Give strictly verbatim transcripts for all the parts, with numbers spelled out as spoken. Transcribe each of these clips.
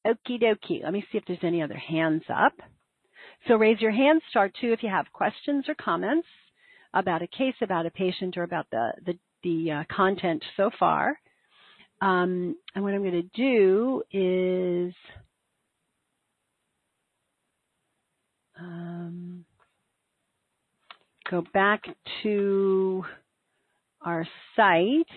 Okie dokie. Let me see if there's any other hands up. So raise your hand, star two, if you have questions or comments about a case, about a patient, or about the, the, the uh, content so far. Um, and what I'm going to do is um, go back to our site.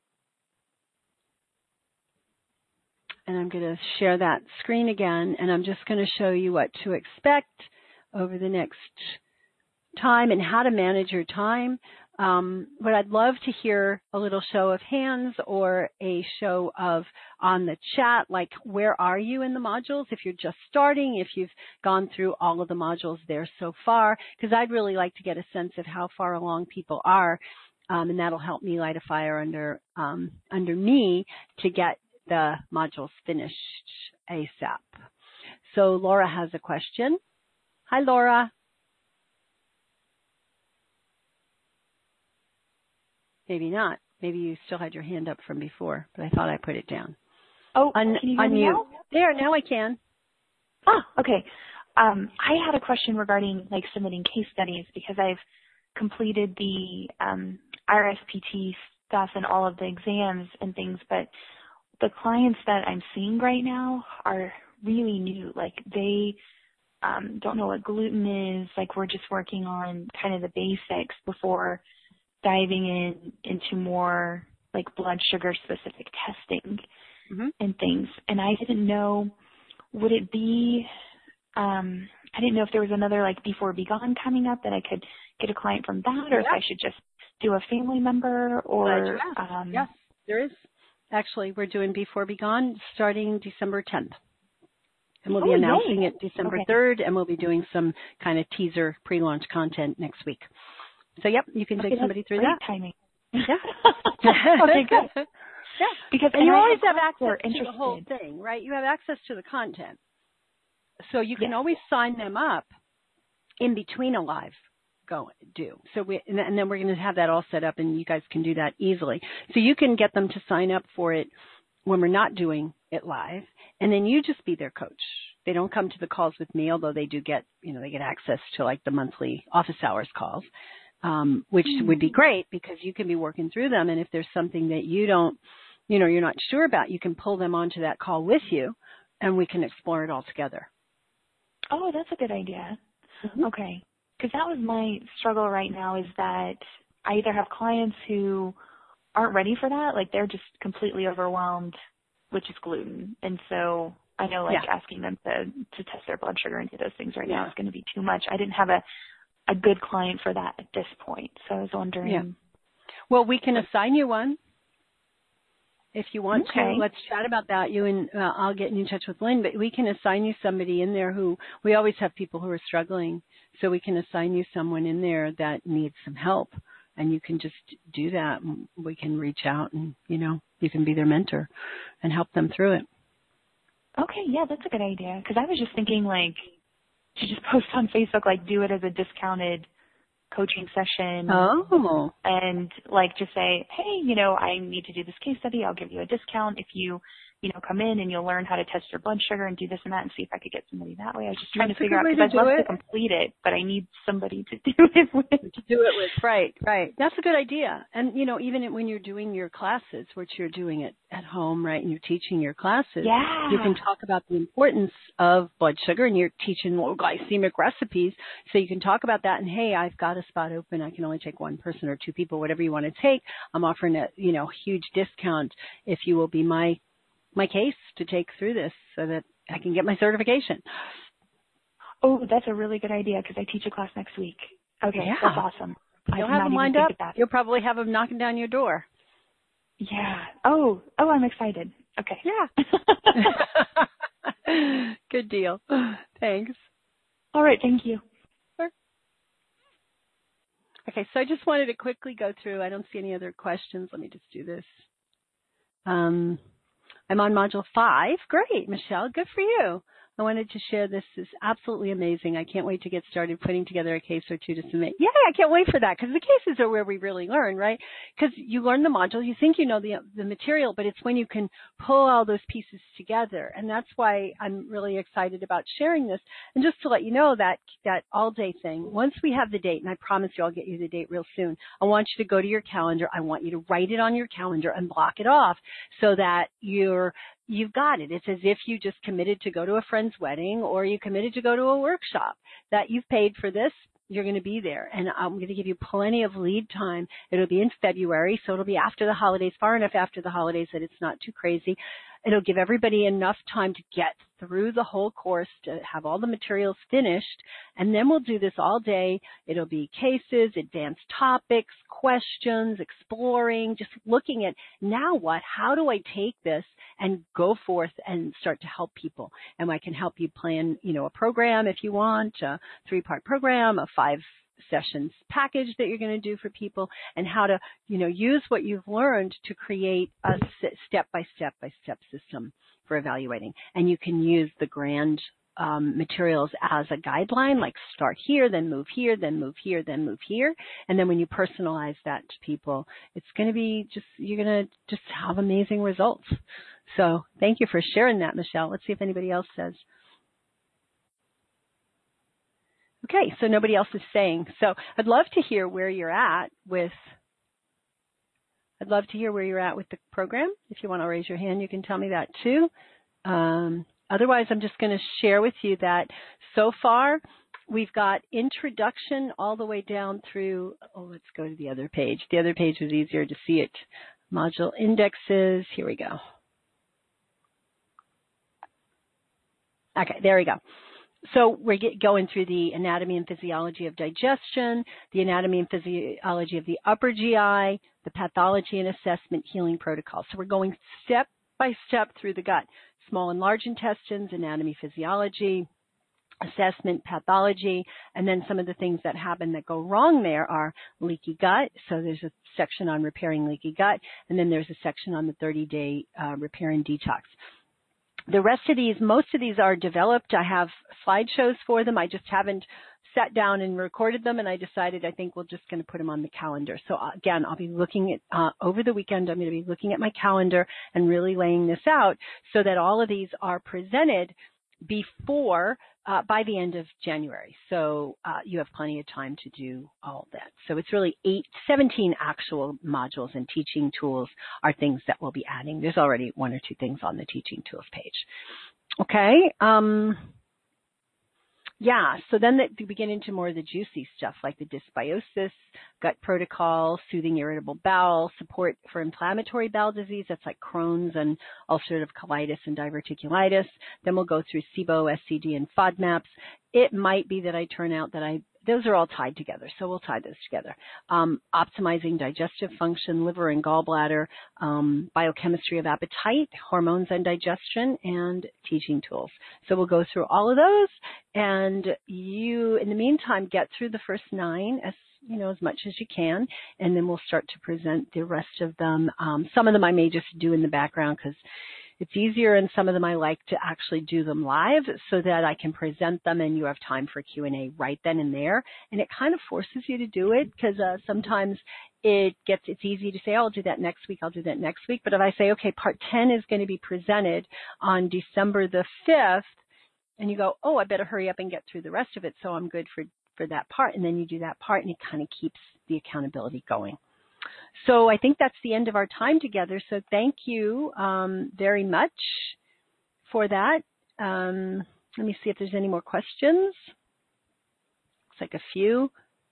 And I'm going to share that screen again, and I'm just going to show you what to expect over the next time and how to manage your time. Um, but I'd love to hear a little show of hands or a show of on the chat, like where are you in the modules? If you're just starting, if you've gone through all of the modules there so far, because I'd really like to get a sense of how far along people are, um, and that'll help me light a fire under um, under me to get the modules finished ASAP. So Laura has a question. Hi, Laura. Maybe not. Maybe you still had your hand up from before, but I thought I put it down. Oh, Un- can you hear me unmute. now? There, now I can. Ah, okay. Um, I had a question regarding like submitting case studies because I've completed the um, R S P T stuff and all of the exams and things, but the clients that I'm seeing right now are really new. Like they um, don't know what gluten is. Like we're just working on kind of the basics before diving in into more like blood sugar specific testing mm-hmm. and things. And I didn't know, would it be, um, I didn't know if there was another like Before Be Gone coming up that I could get a client from that, or yeah. if I should just do a family member or. Um, yes, there is. Actually, we're doing Before Be Gone starting December tenth. And we'll be oh, announcing yay. it December okay. third, and we'll be doing some kind of teaser pre-launch content next week. So, yep, you can okay, take somebody through great that. timing. Yeah. okay, good. Yeah. Because and you and always have access to the whole thing, right? You have access to the content. So you can yes. always sign them up in between a live go do. So we, and then we're going to have that all set up, and you guys can do that easily. So you can get them to sign up for it when we're not doing it live, and then you just be their coach. They don't come to the calls with me, although they do get, you know, they get access to like the monthly office hours calls, um, which mm-hmm. would be great because you can be working through them. And if there's something that you don't, you know, you're not sure about, you can pull them onto that call with you, and we can explore it all together. Oh, that's a good idea. Mm-hmm. Okay. Because that was my struggle right now, is that I either have clients who aren't ready for that, like they're just completely overwhelmed, which is gluten. And so I know like yeah. asking them to, to test their blood sugar and do those things right yeah. now is going to be too much. I didn't have a, a good client for that at this point. So I was wondering. Yeah. Well, we can assign you one. If you want okay. to, let's chat about that. You and uh, I'll get in touch with Lynn, but we can assign you somebody in there who, we always have people who are struggling, so we can assign you someone in there that needs some help, and you can just do that. We can reach out and, you know, you can be their mentor and help them through it. Okay, yeah, that's a good idea, because I was just thinking, like, to just post on Facebook, like, do it as a discounted coaching session. Oh. And like just say, hey, you know, I need to do this case study. I'll give you a discount if you, you know, come in and you'll learn how to test your blood sugar and do this and that, and see if I could get somebody that way. I was just trying That's to figure out, because I'd love it. to complete it, but I need somebody to do it with. To do it with, right, right. That's a good idea. And, you know, even when you're doing your classes, which you're doing it at home, right, and you're teaching your classes, yeah. you can talk about the importance of blood sugar, and you're teaching low glycemic recipes, so you can talk about that. And, hey, I've got a spot open. I can only take one person or two people, whatever you want to take. I'm offering a, you know, huge discount if you will be my my case to take through this so that I can get my certification. Oh, that's a really good idea, because I teach a class next week. Okay, yeah. that's awesome. You'll have them lined up. You'll probably have them knocking down your door. Yeah. Oh, oh, I'm excited. Okay. Yeah. Good deal. Thanks. All right. Thank you. Sure. Okay, so I just wanted to quickly go through. I don't see any other questions. Let me just do this. Um, I'm on module five. Great, Michelle. Good for you. I wanted to share this. This is absolutely amazing. I can't wait to get started putting together a case or two to submit. Yay, I can't wait for that because the cases are where we really learn, right? Because you learn the module, you think you know the, the material, but it's when you can pull all those pieces together. And that's why I'm really excited about sharing this. And just to let you know that, that all-day thing, once we have the date, and I promise you I'll get you the date real soon, I want you to go to your calendar. I want you to write it on your calendar and block it off so that you're You've got it. It's as if you just committed to go to a friend's wedding or you committed to go to a workshop, that you've paid for this. You're going to be there. And I'm going to give you plenty of lead time. It'll be in February, so it'll be after the holidays, far enough after the holidays that it's not too crazy. It'll give everybody enough time to get through the whole course, to have all the materials finished, and then we'll do this all day. It'll be cases, advanced topics, questions, exploring, just looking at now what, how do I take this and go forth and start to help people? And I can help you plan, you know, a program if you want, a three-part program, a five sessions package that you're going to do for people, and how to, you know, use what you've learned to create a step-by-step-by-step system for evaluating. And you can use the grand um, materials as a guideline, like start here, then move here, then move here, then move here. And then when you personalize that to people, it's going to be just, you're going to just have amazing results. So thank you for sharing that, Michelle. Let's see if anybody else says. Okay, so nobody else is saying. So I'd love to hear where you're at with, I'd love to hear where you're at with the program. If you want to raise your hand, you can tell me that too. Um, otherwise, I'm just going to share with you that so far we've got introduction all the way down through, oh, let's go to the other page. The other page was easier to see it. Module indexes, here we go. Okay, there we go. So we're get, going through the anatomy and physiology of digestion, the anatomy and physiology of the upper G I, the pathology and assessment healing protocol. So we're going step by step through the gut, small and large intestines, anatomy, physiology, assessment, pathology, and then some of the things that happen that go wrong there are leaky gut. So there's a section on repairing leaky gut, and then there's a section on the thirty-day uh, repair and detox. The rest of these, most of these are developed. I have slideshows for them. I just haven't sat down and recorded them, and I decided I think we're just going to put them on the calendar. So again, I'll be looking at, uh, over the weekend, I'm going to be looking at my calendar and really laying this out so that all of these are presented before, uh, by the end of January. So uh, you have plenty of time to do all that. So it's really eight, seventeen actual modules, and teaching tools are things that we'll be adding. There's already one or two things on the teaching tools page. Okay. Um, Yeah, so then they begin into more of the juicy stuff like the dysbiosis, gut protocol, soothing irritable bowel, support for inflammatory bowel disease. That's like Crohn's and ulcerative colitis and diverticulitis. Then we'll go through SIBO, S C D, and FODMAPs. It might be that I turn out that I, those are all tied together, so we'll tie those together. Um, optimizing digestive function, liver and gallbladder, um, biochemistry of appetite, hormones and digestion, and teaching tools. So we'll go through all of those, and you, in the meantime, get through the first nine as you know, as much as you can, and then we'll start to present the rest of them. Um, some of them I may just do in the background because it's easier, and some of them I like to actually do them live so that I can present them and you have time for Q and A right then and there. And it kind of forces you to do it because uh, sometimes it gets, it's easy to say, oh, I'll do that next week, I'll do that next week. But if I say, okay, part ten is going to be presented on December the fifth, and you go, oh, I better hurry up and get through the rest of it so I'm good for, for that part. And then you do that part, and it kind of keeps the accountability going. So I think that's the end of our time together. So thank you um, very much for that. Um, let me see if there's any more questions. Looks like a few.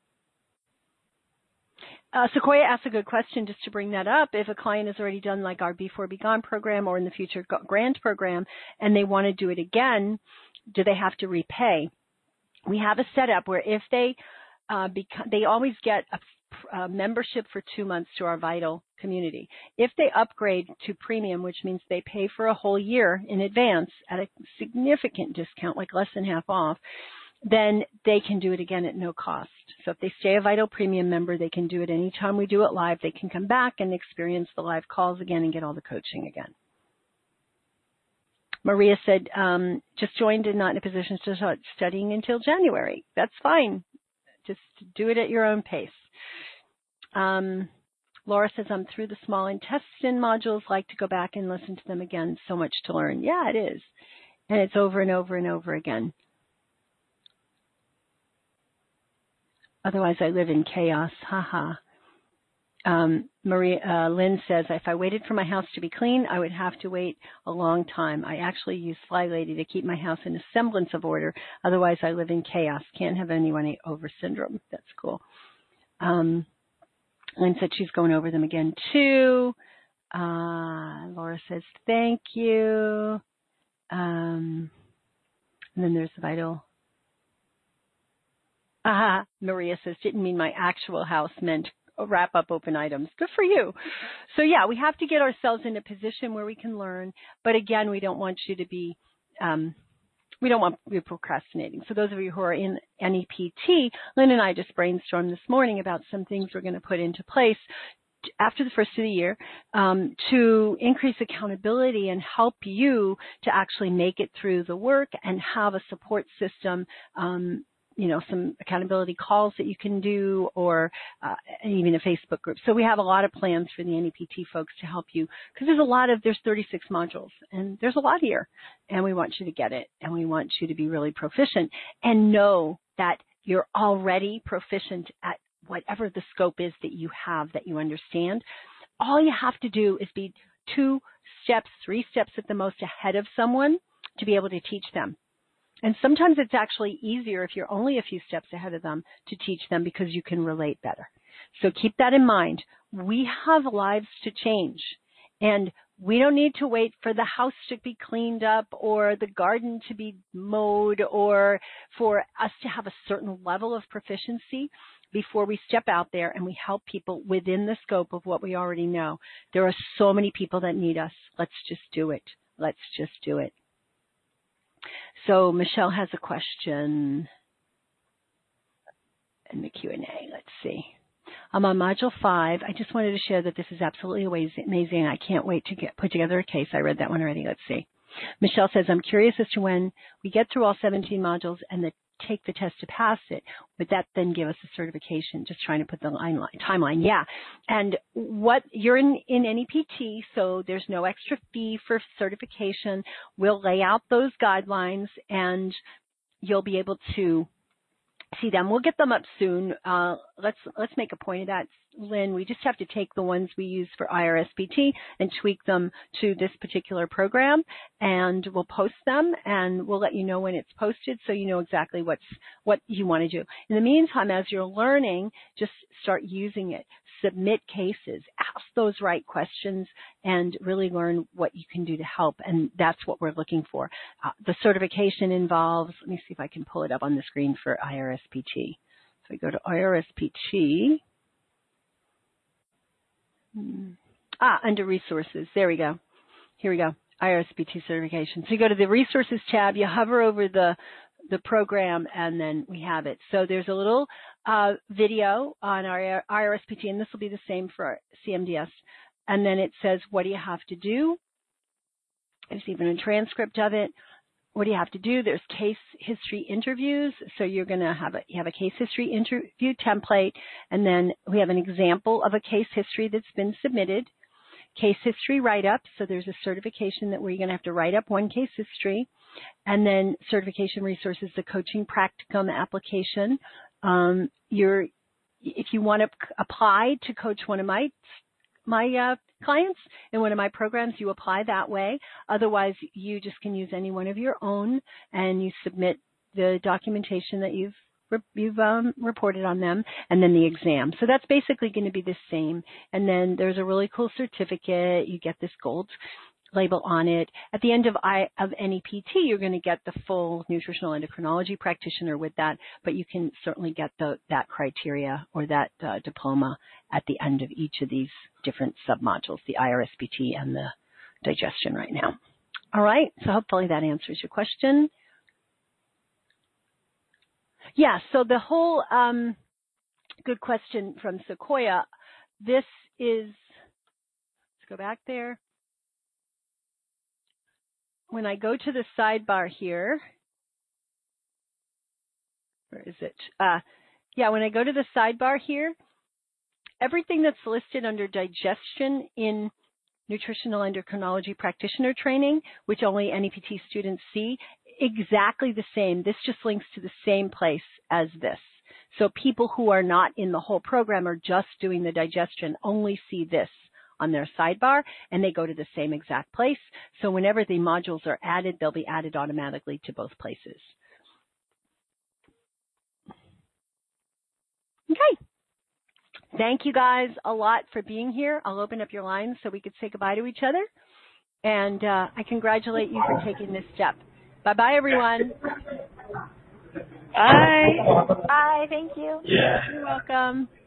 Uh, Sequoia asked a good question just to bring that up. If a client has already done like our Before Be Gone program or in the future grant program and they want to do it again, do they have to repay? We have a setup where if they uh, become, they always get a Uh, membership for two months to our Vital community. If they upgrade to premium, which means they pay for a whole year in advance at a significant discount, like less than half off, then they can do it again at no cost. So if they stay a Vital premium member, they can do it anytime we do it live. They can come back and experience the live calls again and get all the coaching again. Maria said, um, just joined and not in a position to start studying until January. That's fine. Just do it at your own pace. Um, Laura says, I'm through the small intestine modules, like to go back and listen to them again. So much to learn. Yeah, it is. And it's over and over and over again. Otherwise, I live in chaos. Haha. Um, Maria uh, Lynn says, if I waited for my house to be clean, I would have to wait a long time. I actually use Fly Lady to keep my house in a semblance of order. Otherwise, I live in chaos. Can't have anyone over syndrome. That's cool. Um, Lynn said she's going over them again, too. Uh, Laura says, thank you. Um, and then there's the vital. Ah, Maria says, didn't mean my actual house, meant wrap up open items. Good for you. So yeah, we have to get ourselves in a position where we can learn. But again, we don't want you to be, um, we don't want you procrastinating. So those of you who are in N E P T, Lynn and I just brainstormed this morning about some things we're going to put into place after the first of the year um, to increase accountability and help you to actually make it through the work and have a support system, um, you know, some accountability calls that you can do, or uh, even a Facebook group. So we have a lot of plans for the N E P T folks to help you, because there's a lot of, there's thirty-six modules, and there's a lot here, and we want you to get it, and we want you to be really proficient and know that you're already proficient at whatever the scope is that you have, that you understand. All you have to do is be two steps, three steps at the most ahead of someone to be able to teach them. And sometimes it's actually easier if you're only a few steps ahead of them to teach them, because you can relate better. So keep that in mind. We have lives to change, and we don't need to wait for the house to be cleaned up or the garden to be mowed or for us to have a certain level of proficiency before we step out there and we help people within the scope of what we already know. There are so many people that need us. Let's just do it. Let's just do it. So Michelle has a question in the Q and A. Let's see. I'm on Module five. I just wanted to share that this is absolutely amazing. I can't wait to get put together a case. I read that one already. Let's see. Michelle says, I'm curious as to when we get through all seventeen modules and the, take the test to pass it, would that then give us a certification? Just trying to put the line, timeline. Yeah. And what you're in, in N E P T, so there's no extra fee for certification. We'll lay out those guidelines and you'll be able to see them. We'll get them up soon. Uh, let's let's make a point of that, Lynn. We just have to take the ones we use for I R S P T and tweak them to this particular program, and we'll post them, and we'll let you know when it's posted, so you know exactly what's what you want to do. In the meantime, as you're learning, just start using it. Submit cases, ask those right questions, and really learn what you can do to help, and that's what we're looking for. Uh, the certification involves, let me see if I can pull it up on the screen for I R S P T. So we go to I R S P T. Hmm. Ah, under resources. There we go. Here we go. I R S P T certification. So you go to the resources tab, you hover over the the program, and then we have it. So there's a little uh, video on our I R S P T, and this will be the same for our C M D S. And then it says, what do you have to do? There's even a transcript of it. What do you have to do? There's case history interviews. So you're going to have a, you have a case history interview template, and then we have an example of a case history that's been submitted. Case history write-up. So there's a certification that we're going to have to write up one case history. And then certification resources, the coaching practicum application. Um, you're, if you want to apply to coach one of my my uh, clients in one of my programs, you apply that way. Otherwise, you just can use any one of your own, and you submit the documentation that you've you've um, reported on them, and then the exam. So that's basically going to be the same. And then there's a really cool certificate. You get this gold label on it. At the end of, I, of N E P T, you're going to get the full nutritional endocrinology practitioner with that, but you can certainly get the, that criteria or that uh, diploma at the end of each of these different submodules, the I R S P T and the digestion right now. All right, so hopefully that answers your question. Yeah, so the whole, um, good question from Sequoia. This is, let's go back there. when I go to the sidebar here, where is it? Uh, yeah, when I go to the sidebar here, everything that's listed under digestion in Nutritional Endocrinology Practitioner Training, which only N E P T students see, exactly the same. This just links to the same place as this. So people who are not in the whole program or just doing the digestion only see this on their sidebar, and they go to the same exact place. So whenever the modules are added, they'll be added automatically to both places. Okay. Thank you guys a lot for being here. I'll open up your lines so we could say goodbye to each other. And uh, I congratulate you for taking this step. Bye-bye, everyone. Bye. Bye. Thank you. You're welcome.